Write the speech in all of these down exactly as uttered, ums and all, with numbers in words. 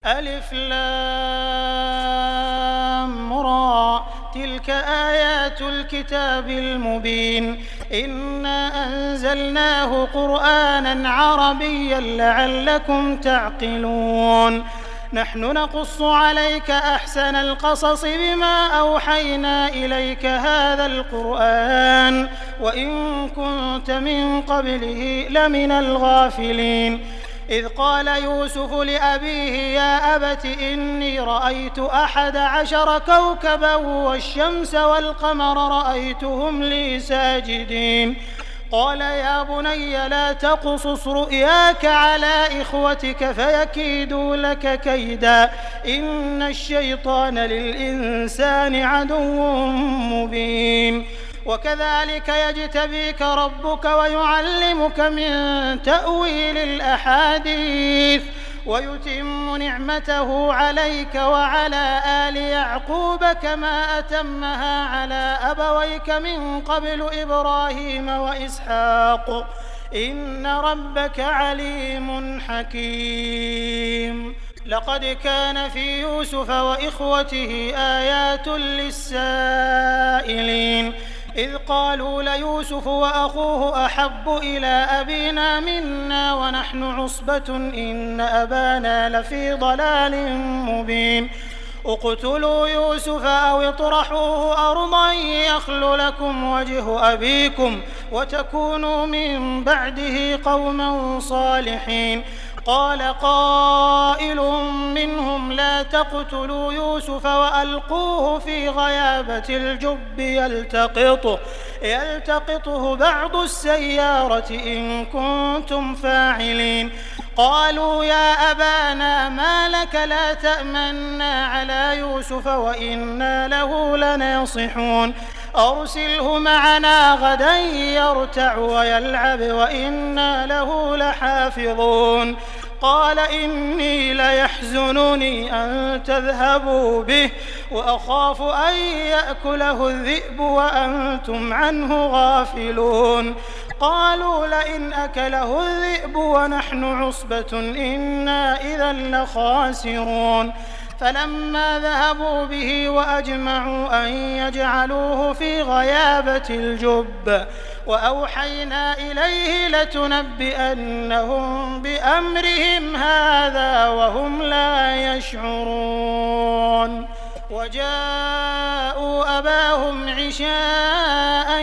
ألف لام را تلك آيات الكتاب المبين إنا أنزلناه قرآنا عربيا لعلكم تعقلون نحن نقص عليك أحسن القصص بما أوحينا إليك هذا القرآن وإن كنت من قبله لمن الغافلين إذ قال يوسف لأبيه يا أبت إني رأيت أحد عشر كوكبا والشمس والقمر رأيتهم لي ساجدين قال يا بني لا تقصص رؤياك على إخوتك فيكيدوا لك كيدا إن الشيطان للإنسان عدو مبين وكذلك يجتبيك ربك ويعلمك من تأويل الأحاديث ويتم نعمته عليك وعلى آل يعقوب كما أتمها على أبويك من قبل إبراهيم وإسحاق إن ربك عليم حكيم لقد كان في يوسف وإخوته آيات للسائلين إذ قالوا ليوسف وأخوه أحب إلى أبينا منا ونحن عصبة إن أبانا لفي ضلال مبين اقتلوا يوسف أو اطرحوه أرضا يخل لكم وجه أبيكم وتكونوا من بعده قوما صالحين قال قائل منهم لا تقتلوا يوسف وألقوه في غيابة الجب يلتقطه, يلتقطه بعض السيارة إن كنتم فاعلين قالوا يا أبانا ما لك لا تأمنا على يوسف وإنا له لناصحون أرسله معنا غدا يرتع ويلعب وإنا له لحافظون قال إني ليحزنني أن تذهبوا به وأخاف أن يأكله الذئب وأنتم عنه غافلون قالوا لئن أكله الذئب ونحن عصبة إنا إذا لخاسرون فلما ذهبوا به وأجمعوا أن يجعلوه في غيابة الجب وأوحينا إليه لتنبئنهم بأمرهم هذا وهم لا يشعرون وجاءوا أباهم عشاء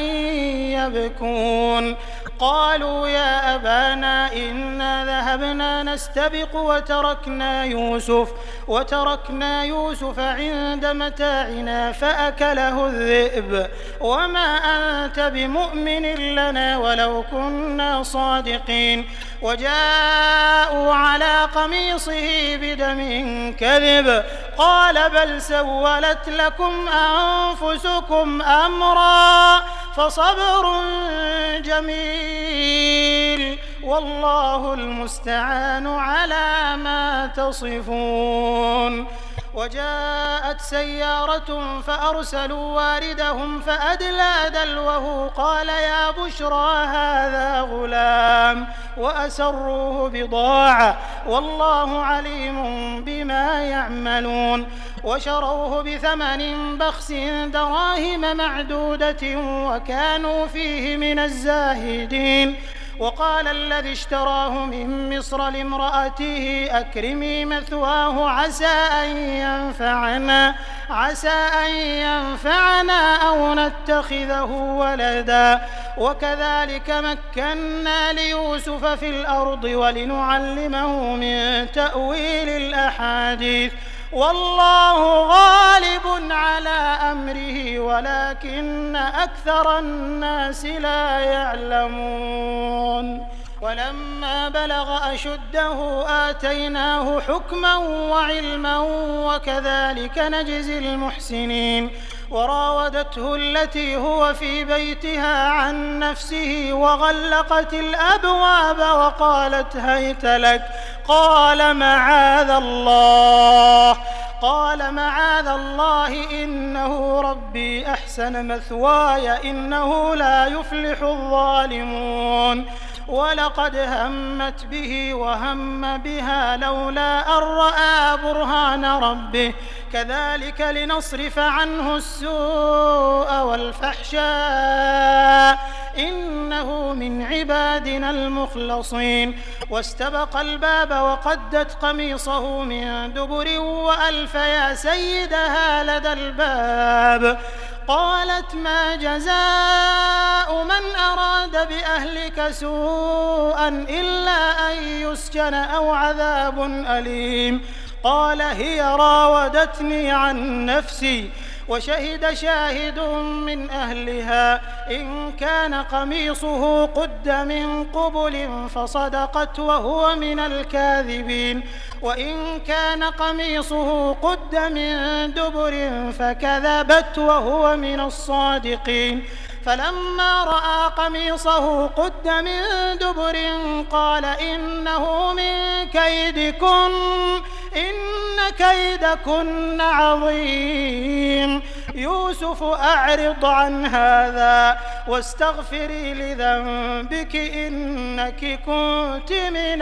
يبكون قالوا يا أبانا إنا ذهبنا نستبق وتركنا يوسف وتركنا يوسف عند متاعنا فأكله الذئب وما أنت بمؤمن لنا ولو كنا صادقين وجاءوا على قميصه بدم كذب قال بل سولت لكم أنفسكم أمرا فصبر جميل والله المستعان على ما تصفون وجاءت سيارة فأرسلوا واردهم فأدلى دلوه قال يا بشرى هذا غلام وأسروه بضاعة والله عليم بما يعملون وشروه بثمن بخس دراهم معدودة وكانوا فيه من الزاهدين وقال الذي اشتراه من مصر لامرأته أكرمي مثواه عسى أن ينفعنا عسى أن ينفعنا أو نتخذه ولدا وكذلك مكنا ليوسف في الأرض ولنعلمه من تأويل الأحاديث والله غالب على أمره ولكن أكثر الناس لا يعلمون ولما بلغ أشده آتيناه حكما وعلما وكذلك نجزي المحسنين وراودته التي هو في بيتها عن نفسه وغلقت الأبواب وقالت هيت لك قال معاذ الله قال معاذ الله إنه ربي أحسن مثواي إنه لا يفلح الظالمون ولقد همت به وهم بها لولا أن رأى برهان ربه كذلك لنصرف عنه السوء والفحشاء إنه من عبادنا المخلصين. واستبق الباب وقدت قميصه من دبر وألف يا سيدها لدى الباب. قالت ما جزاء من أراد بأهلك سوءا إلا أن يسجن أو عذاب أليم. قال هي راودتني عن نفسي وشهد شاهد من أهلها إن كان قميصه قد من قبل فصدقت وهو من الكاذبين وإن كان قميصه قد من دبر فكذبت وهو من الصادقين. فلما رأى قميصه قد من دبر قال إنه من كيدكن إن كيدكن عظيم. يوسف أعرض عن هذا واستغفري لذنبك إنك كنت من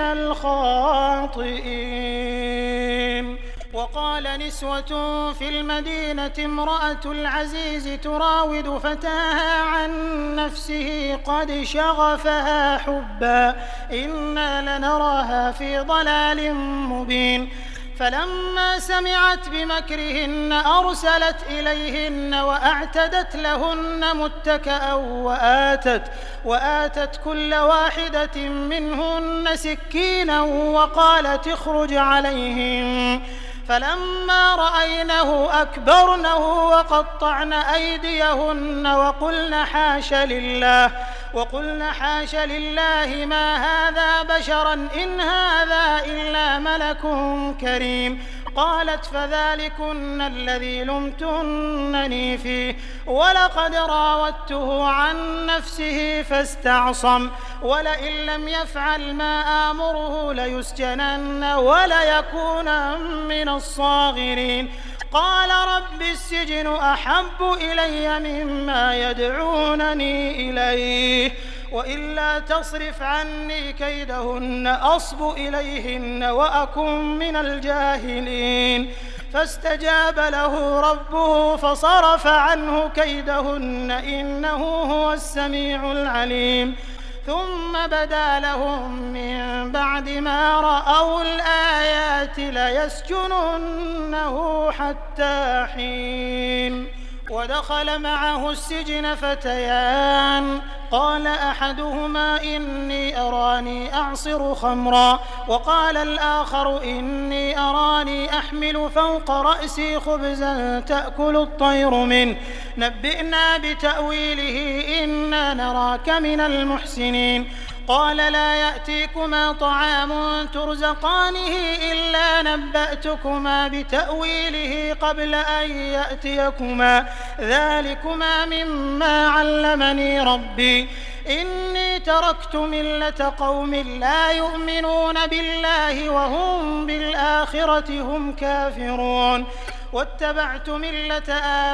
الخاطئين. وقال نسوة في المدينة امرأة العزيز تراود فتاها عن نفسه قد شغفها حبا إنا لنراها في ضلال مبين. فلما سمعت بمكرهن أرسلت إليهن وأعتدت لهن متكأ وآتت, وآتت كل واحدة منهن سكينا وقالت اخرج عليهم. فلما رأينه أكبرنه وقطعن أيديهن وقلن حاش لله وقلن حاش لله ما هذا بشرا إن هذا إلا ملك كريم. قالت فذلكن الذي لمتنني فيه ولقد راودته عن نفسه فاستعصم ولئن لم يفعل ما آمره ليسجنن وليكون من الصاغرين. قال رب السجن أحب إلي مما يدعونني إليه وإلا تصرف عني كيدهن أصب إليهن وأكن من الجاهلين. فاستجاب له ربه فصرف عنه كيدهن إنه هو السميع العليم. ثم بدا لهم من بعد ما رأوا الآيات ليسجننه حتى حين. ودخل معه السجن فتيان قال أحدهما إني أراني أعصر خمرا وقال الآخر إني أراني أحمل فوق رأسي خبزا تأكل الطير منه نبئنا بتأويله إنا نراك من المحسنين. قال لا يأتيكما طعام ترزقانه إلا نبأتكما بتأويله قبل أن يأتيكما ذلكما مما علمني ربي إني تركت ملة قوم لا يؤمنون بالله وهم بالآخرة هم كافرون واتبعت ملة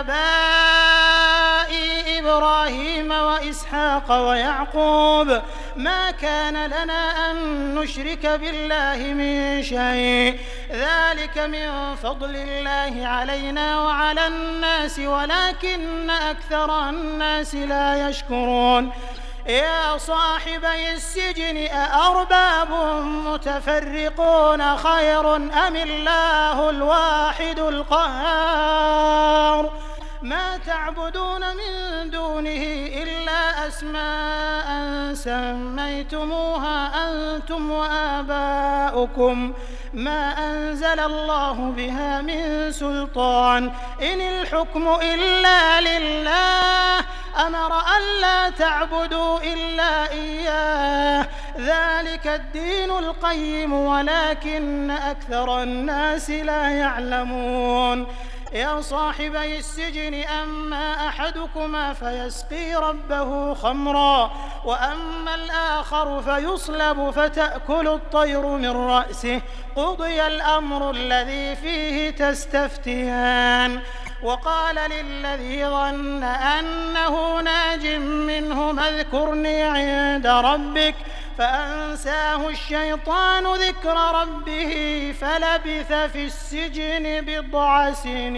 آبائي إبراهيم وإسحاق ويعقوب ما كان لنا أن نشرك بالله من شيء ذلك من فضل الله علينا وعلى الناس ولكن أكثر الناس لا يشكرون. يا صاحبي السجن أأرباب متفرقون خير أم الله الواحد القهار ما تعبدون من دونه إلا أسماء سميتموها أنتم وآباؤكم ما أنزل الله بها من سلطان إن الحكم إلا لله أمر ألا تعبدوا إلا إياه ذلك الدين القيم ولكن أكثر الناس لا يعلمون. يا صاحبي السجن أما أحدكما فيسقي ربه خمرا وأما الآخر فيصلب فتأكل الطير من رأسه قضي الأمر الذي فيه تستفتيان. وقال للذي ظن أنه ناج منه اذكرني عند ربك فأنساه الشيطان ذكر ربه فلبث في السجن بضع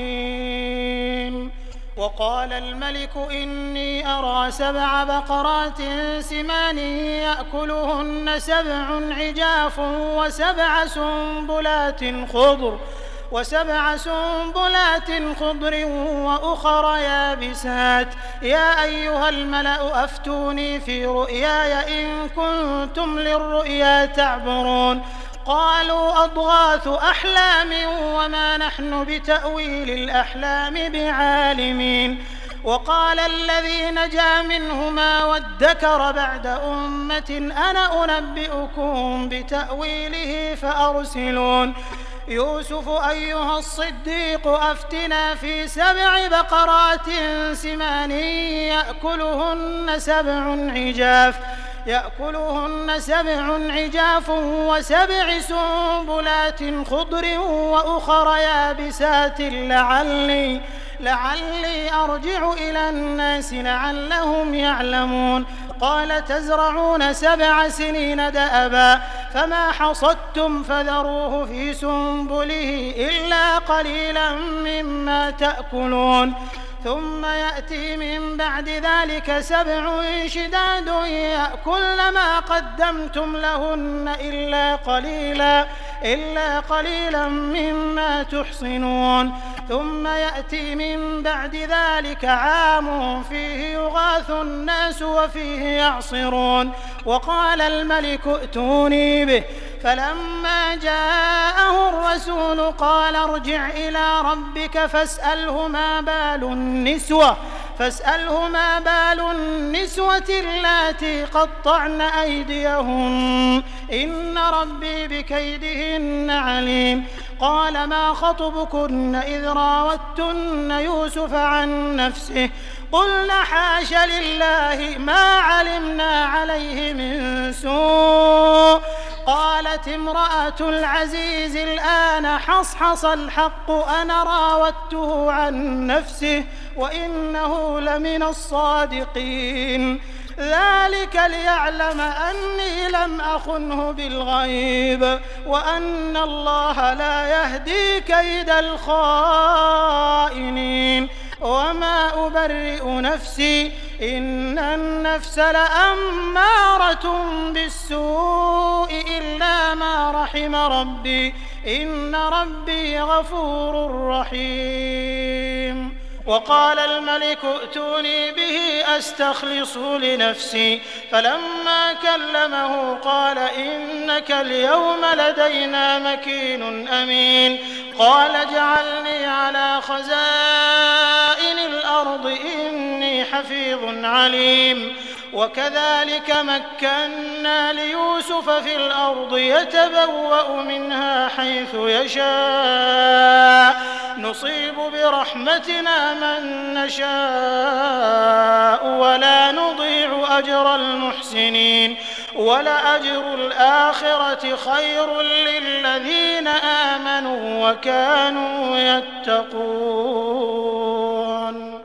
سنين. وقال الملك إني أرى سبع بقرات سمان يأكلهن سبع عجاف وسبع سنبلات خضر وسبع سنبلات خضر وأخر يابسات يا أيها الملأ أفتوني في رؤياي إن كنتم للرؤيا تعبرون. قالوا أضغاث أحلام وما نحن بتأويل الأحلام بعالمين. وقال الذي نجا منهما وادكر بعد أمة أنا أنبئكم بتأويله فأرسلون. يوسف أيها الصديق أفتنا في سبع بقرات سمان يأكلهن سبع عجاف يأكلهن سبع عجاف وسبع سنبلات خضر وأخر يابسات لعلي لعلي أرجع إلى الناس لعلهم يعلمون. قال تزرعون سبع سنين دأبا فما حصدتم فذروه في سنبله إلا قليلا مما تأكلون. ثم يأتي من بعد ذلك سبع شداد يأكلن ما قدمتم لهن إلا قليلا إلا قليلا مما تحصنون. ثم يأتي من بعد ذلك عام فيه يغاث الناس وفيه يعصرون. وقال الملك ائتوني به فلما جاءه الرسول قال ارجع إلى ربك فاسأله ما بال النسوة فاسأله ما بال النسوة اللاتي قطعن أيديهن إن ربي بكيدهن عليم. قال ما خطبكن إذ راوتن يوسف عن نفسه قلنا حاش لله ما علمنا عليه من سوء. قالت امرأة العزيز الآن حصحص الحق أنا راودته عن نفسه وإنه لمن الصادقين. ذلك ليعلم أني لم أخنه بالغيب وأن الله لا يهدي كيد الخائنين. وما أبرئ نفسي إن النفس لأمارة بالسوء إلا ما رحم ربي إن ربي غفور رحيم. وقال الملك ائتوني به أستخلصه لنفسي فلما كلمه قال إنك اليوم لدينا مكين أمين. قال اجعلني على خزائن الأرض إني حفيظ عليم. وكذلك مكنا ليوسف في الأرض يتبوأ منها حيث يشاء نصيب برحمتنا من نشاء ولا نضيع أجر المحسنين ولأجر الآخرة خير للذين آمنوا وكانوا يتقون.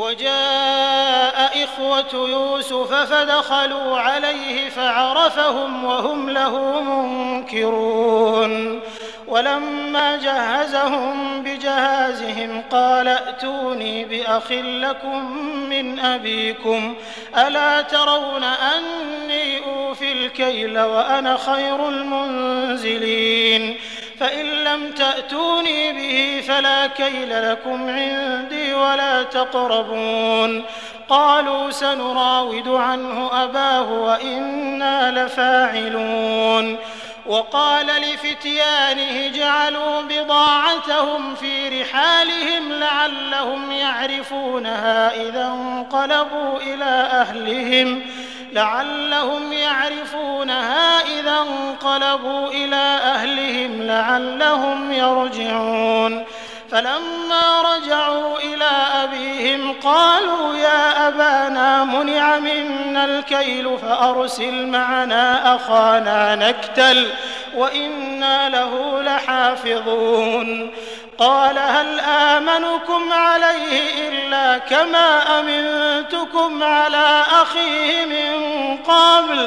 وجاء إخوة يوسف فدخلوا عليه فعرفهم وهم له منكرون. ولما جهزهم بجهازهم قال ائتوني بأخ لكم من أبيكم ألا ترون أني أوفي الكيل وأنا خير المنزلين. فإن لم تأتوني به فلا كيل لكم عندي ولا تقربون. قالوا سنراود عنه أباه وإنا لفاعلون. وقال لفتيانه جعلوا بضاعتهم في رحالهم لعلهم يعرفونها إذا انقلبوا إلى أهلهم لعلهم يعرفونها إذا انقلبوا إلى أهلهم لعلهم يرجعون. فلما رجعوا إلى أبيهم قالوا يا أبانا منع منا الكيل فأرسل معنا أخانا نكتل وإنا له لحافظون. قال هل آمنكم عليه إلا كما أمنتكم على أخيه من قبل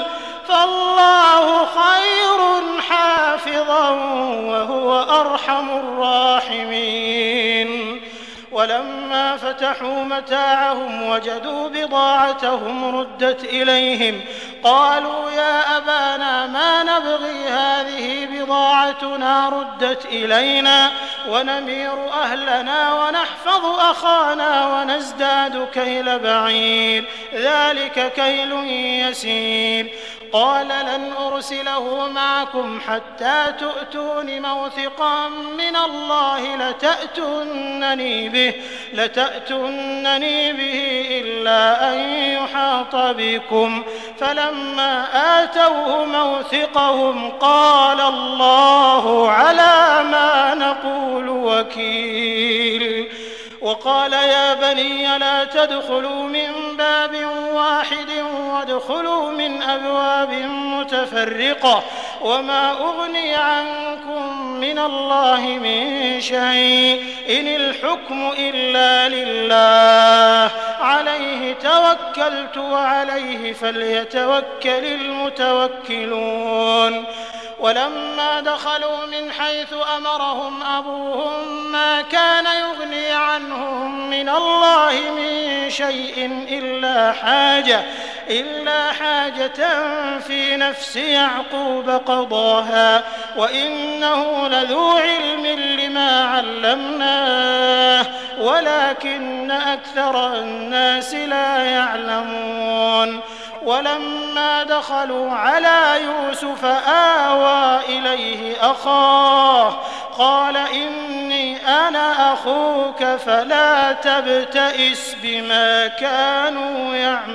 فالله خير حافظا وهو أرحم الراحمين. ولما فتحوا متاعهم وجدوا بضاعتهم ردت إليهم قالوا يا أبانا ما نبغي هذه بضاعتنا ردت إلينا ونمير أهلنا ونحفظ أخانا ونزداد كيل بعير ذلك كيل يسير. قال لن أرسله معكم حتى تؤتون موثقا من الله لتأتونني به, لتأتونني به إلا أن يحاط بكم. فلما آتوه موثقهم قال الله على ما نقول وكيل. وقال يا بني لا تدخلوا من باب واحد وادخلوا من أبواب متفرقة وما أغني عنكم من الله من شيء إن الحكم إلا لله عليه توكلت وعليه فليتوكل المتوكلون. ولما دخلوا من حيث أمرهم أبوهم ما كان يغني عنهم من الله من شيء إلا حاجة إلا حاجة في نفس يعقوب قضاها وإنه لذو علم لما علمناه ولكن أكثر الناس لا يعلمون. ولما دخلوا على يوسف آوى إليه أخاه قال إني أنا أخوك فلا تبتئس بما كانوا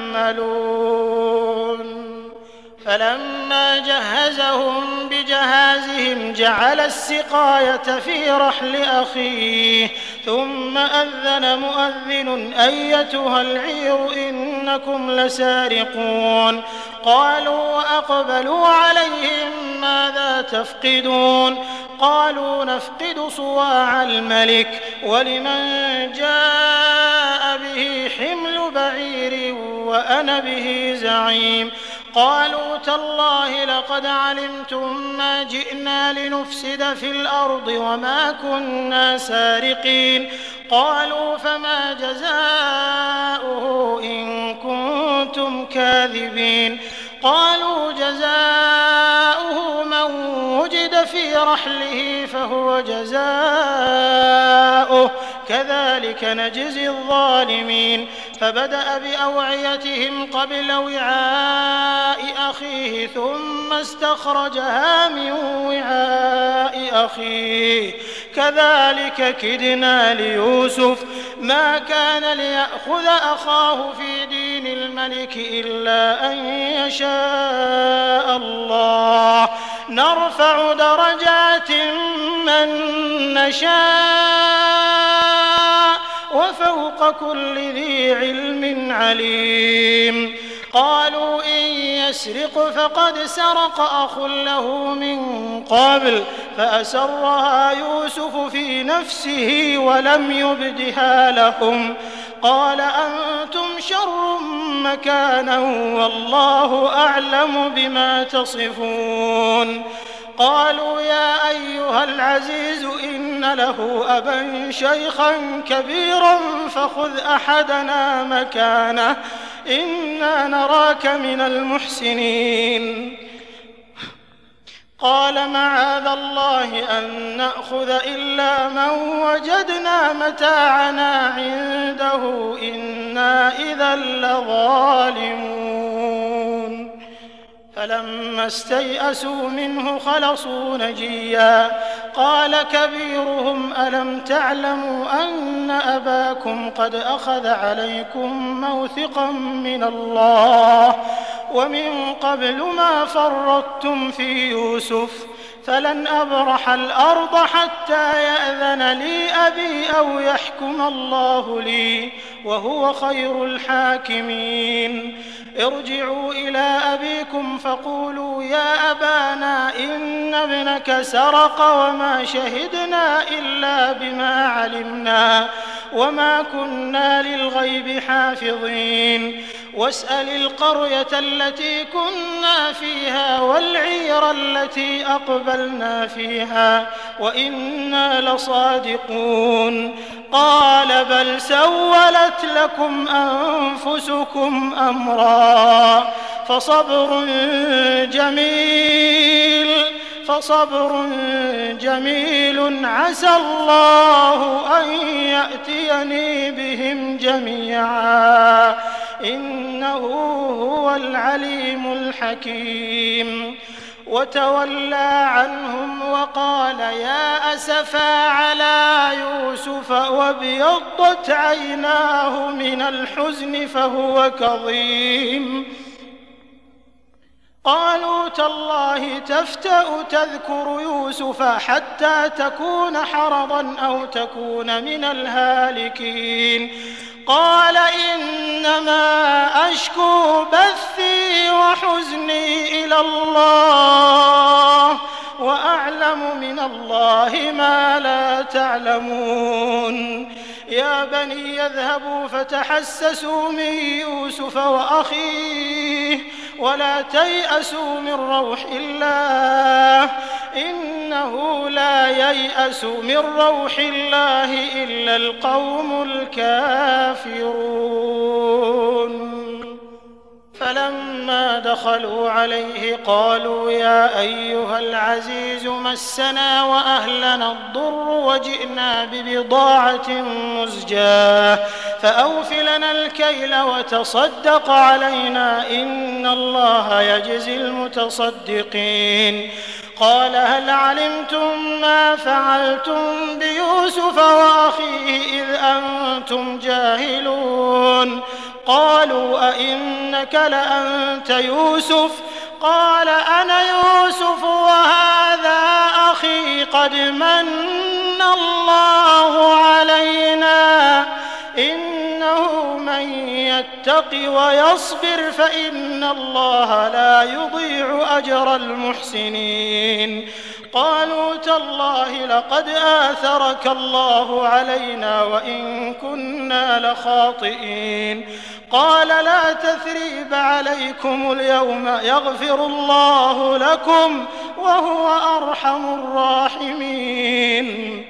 يعملون. فلما جهزهم بجهازهم جعل السقاية في رحل أخيه ثم أذن مؤذن أيتها العير إنكم لسارقون. قالوا وأقبلوا عليهم ماذا تفقدون؟ قالوا نفقد صواع الملك ولمن جاء به حمل بعير وأنا به زعيم. قالوا تالله لقد علمتم ما جئنا لنفسد في الأرض وما كنا سارقين. قالوا فما جزاؤه إن كنتم كاذبين؟ قالوا جزاؤه من وجد في رحله فهو جزاؤه كذلك نجزي الظالمين. فبدأ بأوعيتهم قبل وعاء أخيه ثم استخرجها من وعاء أخيه كذلك كدنا ليوسف ما كان ليأخذ أخاه في دين الملك إلا أن يشاء الله نرفع درجات من نشاء وفوق كل ذي علم عليم. قالوا إن يسرق فقد سرق أخ له من قبل فأسرها يوسف في نفسه ولم يبدها لهم. قال أنتم شر مكانا والله أعلم بما تصفون. قالوا يا أيها العزيز إن له أبا شيخا كبيرا فخذ أحدنا مكانه إنا نراك من المحسنين. قال معاذ الله أن نأخذ إلا من وجدنا متاعنا عنده إنا إذا لظالمون. فلما استيئسوا منه خلصوا نجيا. قال كبيرهم ألم تعلموا أن أباكم قد أخذ عليكم موثقا من الله ومن قبل ما فرطتم في يوسف فلن أبرح الأرض حتى يأذن لي أبي أو يحكم الله لي وهو خير الحاكمين. ارجعوا إلى أبيكم فقولوا يا أبانا إن ابنك سرق وما شهدنا إلا بما علمنا وما كنا للغيب حافظين. واسأل القرية التي كنا فيها والعير التي أقبلنا فيها وإنا لصادقون قال بل سولت لكم أنفسكم أمرا فصبر جميل فصبر جميل عسى الله أن يأتيني بهم جميعا إنه هو العليم الحكيم وتولى عنهم وقال يا أسفا على يوسف وابيضت عيناه من الحزن فهو كظيم قالوا تالله تفتأ تذكر يوسف حتى تكون حرضا أو تكون من الهالكين قال إنما أشكو بثي وحزني إلى الله وأعلم من الله ما لا تعلمون يا بني يذهبوا فتحسسوا من يوسف وأخيه ولا تيأسوا من روح الله إنه لا ييأس من روح الله إلا القوم الكافرون فلما دخلوا عليه قالوا يا أيها العزيز مسنا وأهلنا الضر وجئنا ببضاعة مزجاة فأوف لنا الكيل وتصدق علينا إن الله يجزي المتصدقين قال هل علمتم ما فعلتم بيوسف وأخيه إذ أنتم جاهلون قالوا أئنك لأنت يوسف قال أنا يوسف وهذا أخي قد من الله علينا إنه من يتق ويصبر فإن الله لا يضيع أجر المحسنين قالوا تالله لقد آثرك الله علينا وإن كنا لخاطئين قال لا تثريب عليكم اليوم يغفر الله لكم وهو أرحم الراحمين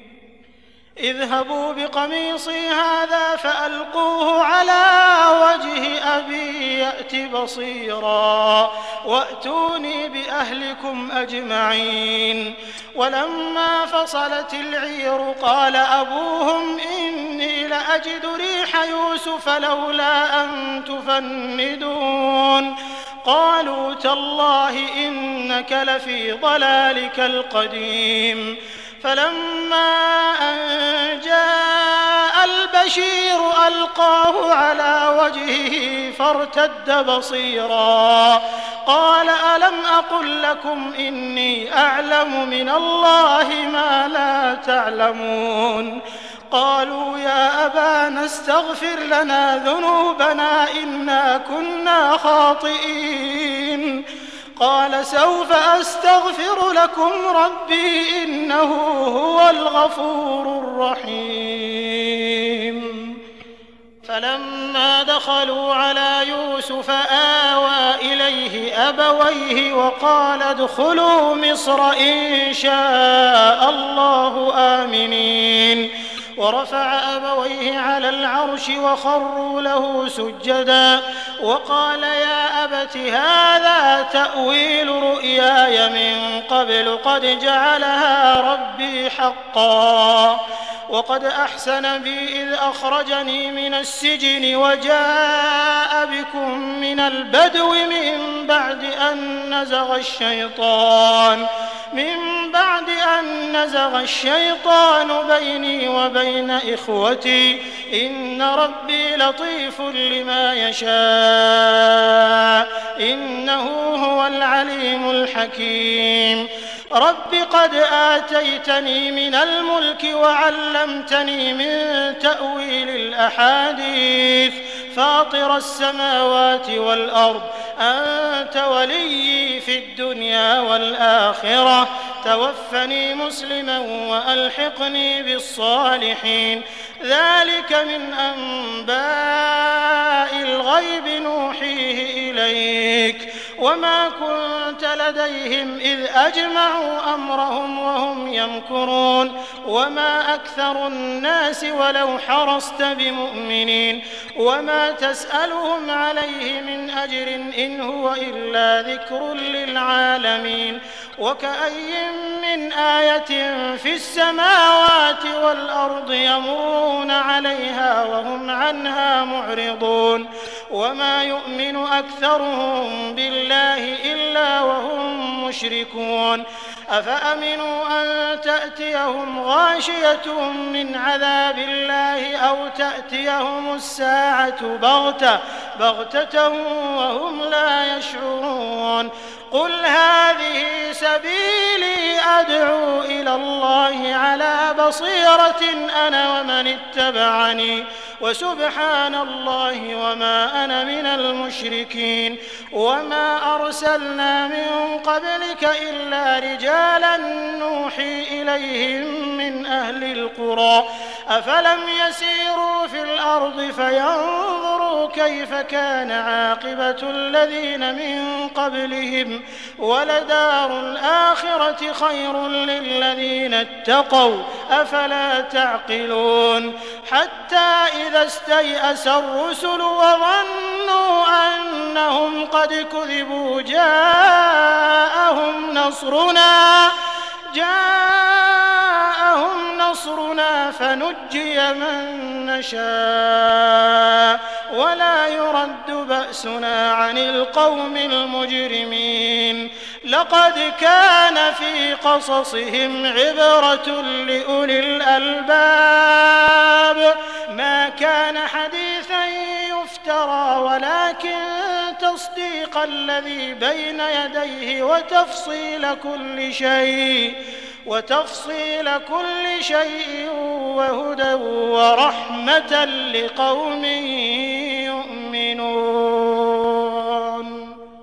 اذهبوا بقميصي هذا فألقوه على وجه أبي يأت بصيرا وأتوني بأهلكم أجمعين ولما فصلت العير قال أبوهم إني لأجد ريح يوسف لولا أن تفندون قالوا تالله إنك لفي ضلالك القديم فلما أن جاء البشير ألقاه على وجهه فارتد بصيرا قال ألم أقل لكم إني أعلم من الله ما لا تعلمون قالوا يا أبانا استغفر لنا ذنوبنا إنا كنا خاطئين قال سوف أستغفر لكم ربي إنه هو الغفور الرحيم فلما دخلوا على يوسف آوى إليه أبويه وقال ادخلوا مصر إن شاء الله آمنين ورفع أبويه على العرش وخروا له سجدا وقال يا أبت هذا تأويل رؤياي من قبل قد جعلها ربي حقا وقد أحسن بي إذ أخرجني من السجن وجاء بكم من البدو من بعد أن نزغ الشيطان من بعد أن نزغ الشيطان بيني وبين إخوتي إن ربي لطيف لما يشاء إنه هو العليم الحكيم رب قد آتيتني من الملك وعلمتني من تأويل الأحاديث فاطر السماوات والأرض أنت وليي في الدنيا والآخرة توفني مسلما وألحقني بالصالحين ذلك من أنباء الغيب نوحيه إليك وما كنت لديهم إذ أجمعوا أمرهم وهم يمكرون وما أكثر الناس ولو حرصت بمؤمنين وما تسألهم عليه من أجر إن هو إلا ذكر للعالمين وكأي من آية في السماوات والأرض يمرون عليها وهم عنها معرضون وما يؤمن أكثرهم بالله إلا وهم مشركون أفأمنوا أن تأتيهم غاشية من عذاب الله أو تأتيهم الساعة بغتة بغتة وهم لا يشعرون قل هذه سبيلي أدعو إلى الله على بصيرة أنا ومن اتبعني وسبحان الله وما أنا من المشركين وما أرسلنا من قبلك إلا رجالا نوحي إليهم من أهل القرى أفلم يسيروا في الأرض فينظروا كيف كان عاقبة الذين من قبلهم ولدار الآخرة خير للذين اتقوا أفلا تعقلون حتى إذا استيأس الرسل وظنوا أنهم قد كذبوا جاءهم نصرنا جاءهم نصرنا فنجي من نشاء ولا يرد بأسنا عن القوم المجرمين لقد كان في قصصهم عبرة لأولي الألباب ما كان حديثا يفترى ولكن تصديق الذي بين يديه وتفصيل كل شيء وتفصيل كل شيء وهدى ورحمة لقوم